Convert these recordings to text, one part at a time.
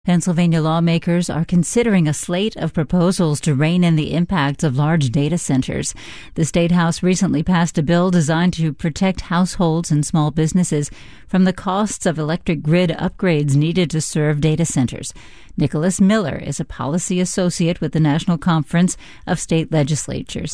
Pennsylvania lawmakers are considering a slate of proposals to rein in the impacts of large data centers. The State House recently passed a bill designed to protect households and small businesses from the costs of electric grid upgrades needed to serve data centers. Nicholas Miller is a policy associate with the National Conference of State Legislatures.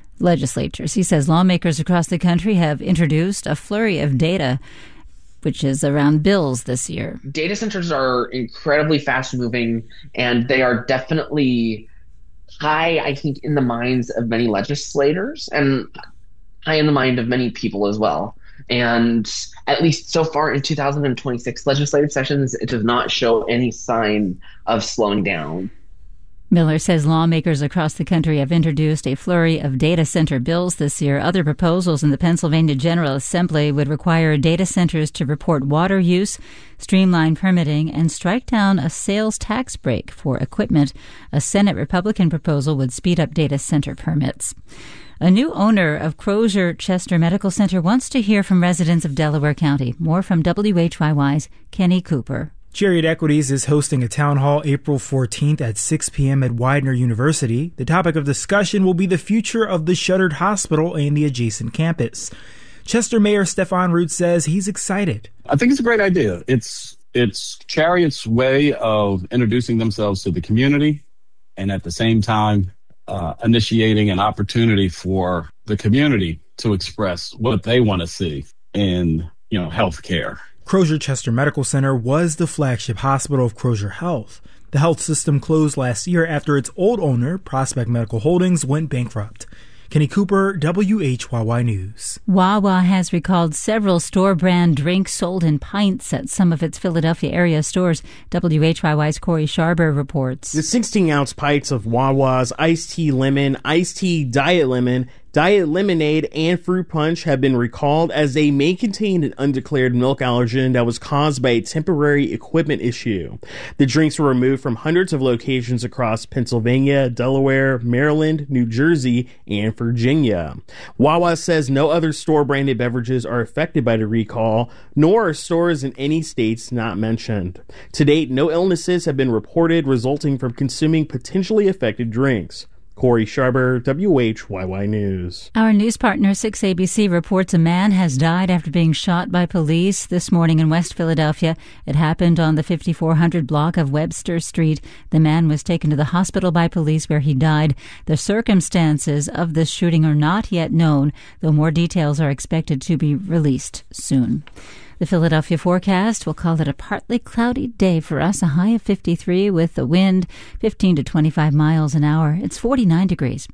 He says lawmakers across the country have introduced a flurry of data which is around bills this year. Data centers are incredibly fast-moving, and they are definitely high, I think, in the minds of many legislators and high in the mind of many people as well. And at least so far in 2026 legislative sessions, it does not show any sign of slowing down. Miller says lawmakers across the country have introduced a flurry of data center bills this year. Other proposals in the Pennsylvania General Assembly would require data centers to report water use, streamline permitting, and strike down a sales tax break for equipment. A Senate Republican proposal would speed up data center permits. A new owner of Crozer Chester Medical Center wants to hear from residents of Delaware County. More from WHYY's Kenny Cooper. Chariot Equities is hosting a town hall April 14th at 6 p.m. at Widener University. The topic of discussion will be the future of the shuttered hospital and the adjacent campus. Chester Mayor Stefan Root says he's excited. I think it's a great idea. It's Chariot's way of introducing themselves to the community and at the same time initiating an opportunity for the community to express what they want to see in healthcare. Crozer Chester Medical Center was the flagship hospital of Crozer Health. The health system closed last year after its old owner, Prospect Medical Holdings, went bankrupt. Kenny Cooper, WHYY News. Wawa has recalled several store-brand drinks sold in pints at some of its Philadelphia area stores. WHYY's Corey Sharber reports. The 16-ounce pints of Wawa's Iced Tea Lemon, Iced Tea Diet Lemon, Diet Lemonade, and Fruit Punch have been recalled as they may contain an undeclared milk allergen that was caused by a temporary equipment issue. The drinks were removed from hundreds of locations across Pennsylvania, Delaware, Maryland, New Jersey, and Virginia. Wawa says no other store-branded beverages are affected by the recall, nor are stores in any states not mentioned. To date, no illnesses have been reported resulting from consuming potentially affected drinks. Corey Sharber, WHYY News. Our news partner 6ABC reports a man has died after being shot by police this morning in West Philadelphia. It happened on the 5400 block of Webster Street. The man was taken to the hospital by police where he died. The circumstances of this shooting are not yet known, though more details are expected to be released soon. The Philadelphia forecast will call it a partly cloudy day for us, a high of 53 with the wind 15 to 25 miles an hour. It's 49 degrees.